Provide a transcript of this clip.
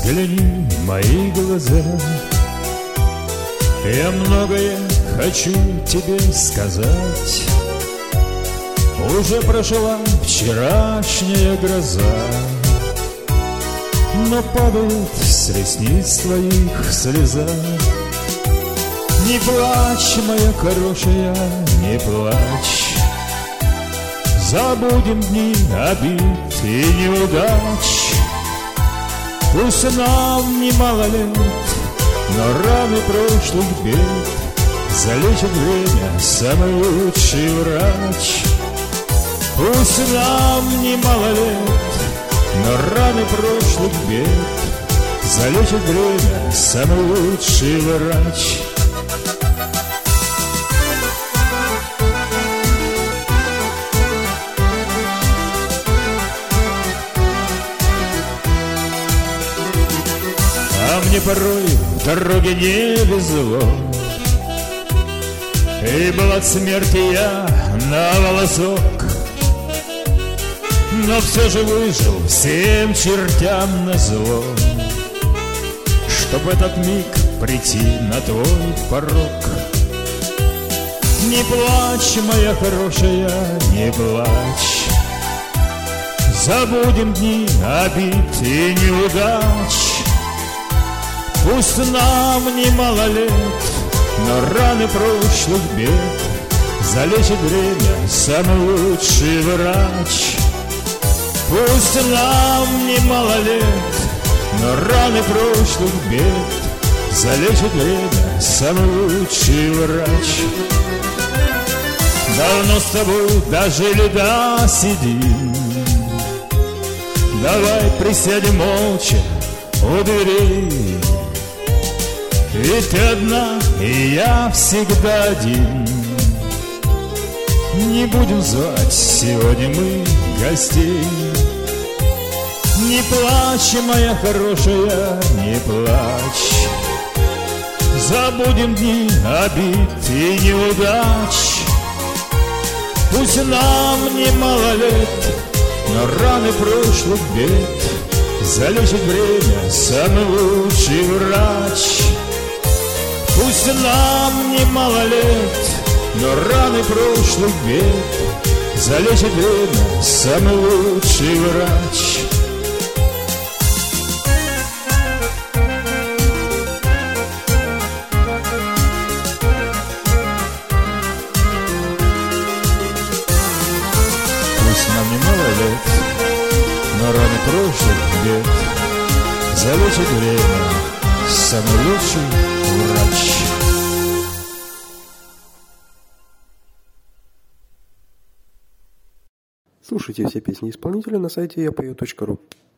взгляни в мои глаза. Я многое хочу тебе сказать. Уже прошла вчерашняя гроза, но падает с ресниц твоих слеза. Не плачь, моя хорошая, не плачь. Забудем дни обид и неудач. Пусть нам немало лет, но раны прошлых бед залечит время самый лучший врач. Пусть нам немало лет, но раны прошлых бед залечит время самый лучший врач. А мне порой в дороге не везло, и был от смерти я на волосок. Но все же выжил всем чертям назло, чтоб в этот миг прийти на твой порог. Не плачь, моя хорошая, не плачь. Забудем дни обид и неудач. Пусть нам немало лет, но раны прошлых бед залечит время самый лучший врач. Пусть нам немало лет, но раны прошлых бед залечит время самый лучший врач. Давно с тобой дожили до сидим. Давай присядем молча у дверей. И ты одна, и я всегда один. Не будем звать сегодня мы гостей. Не плачь, моя хорошая, не плачь. Забудем дни обид и неудач. Пусть нам немало лет, но раны прошлых бед залечит время самый лучший врач. Пусть нам немало лет, но раны прошлых бед залечит время самый лучший врач. Пусть нам немало лет, но раны прошлых бед залечит время самый лучший врач. Слушайте все песни исполнителя на сайте yapою.ru.